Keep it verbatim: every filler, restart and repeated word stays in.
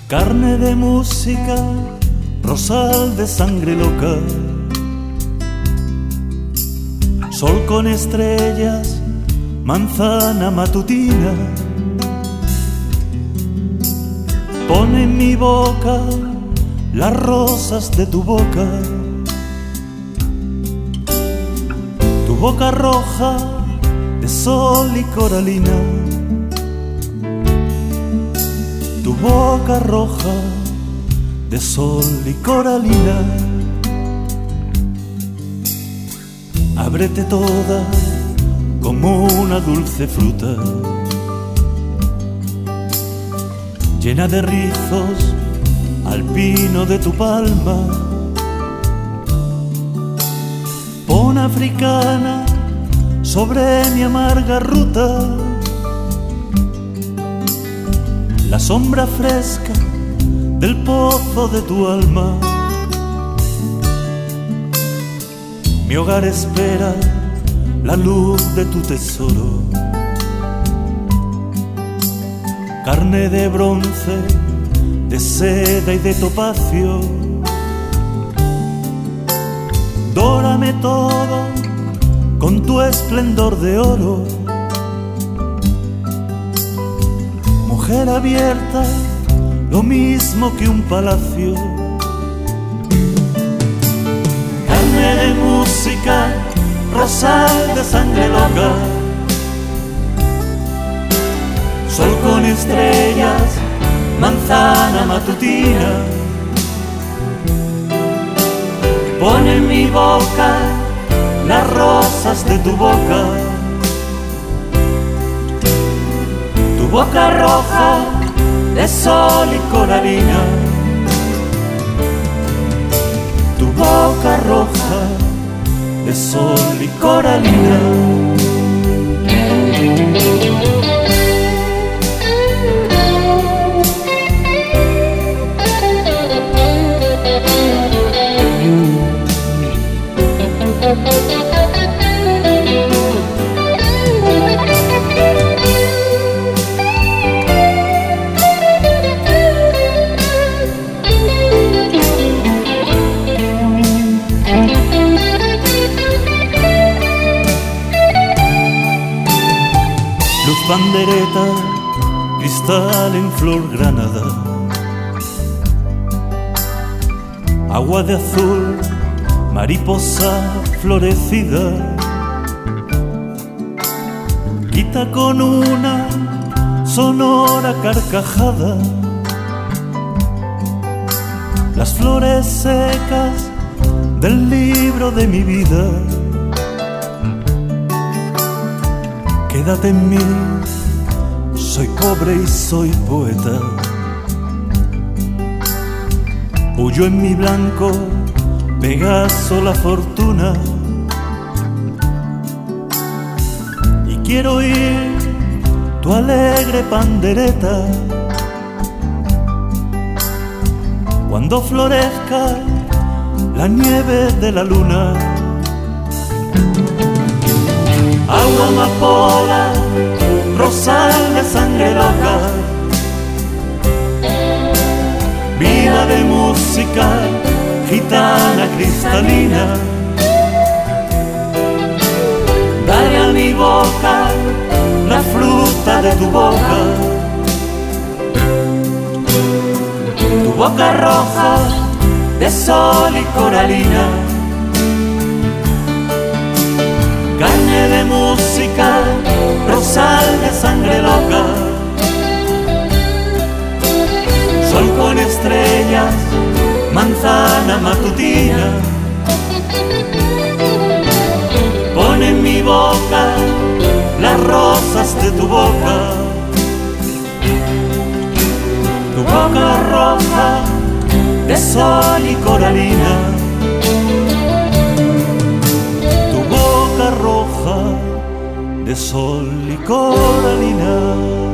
Carne de música, rosal de sangre loca, sol con estrellas, manzana matutina. Pone en mi boca las rosas de tu boca, tu boca roja de sol y coralina, tu boca roja de sol y coralina. Ábrete toda como una dulce fruta, llena de rizos al pino de tu palma. Pon africana sobre mi amarga ruta, la sombra fresca del pozo de tu alma. Mi hogar espera la luz de tu tesoro, carne de bronce, de seda y de topacio. Dórame todo con tu esplendor de oro, mujer abierta, lo mismo que un palacio. Carne de música, rosal de sangre loca, sol con estrellas, manzana matutina. Pon en mi boca las rosas de tu boca, tu boca roja de sol y coralina, tu boca roja de sol y coralina. Luz bandereta, cristal en flor granada, agua de azul, mariposa florecida. Quita con una sonora carcajada las flores secas del libro de mi vida. Quédate en mí, soy cobre y soy poeta. Huyó en mi blanco Pegaso la fortuna, y quiero oír tu alegre pandereta cuando florezca la nieve de la luna. Agua amapola, rosal de sangre loca, vida de música, gitana cristalina. Dale a mi boca la fruta de tu boca, tu boca roja de sol y coralina. Carne de música, rosal de sangre loca, sol con estrellas, manzana matutina. Pon en mi boca las rosas de tu boca, tu boca roja de sol y coralina, tu boca roja de sol y coralina.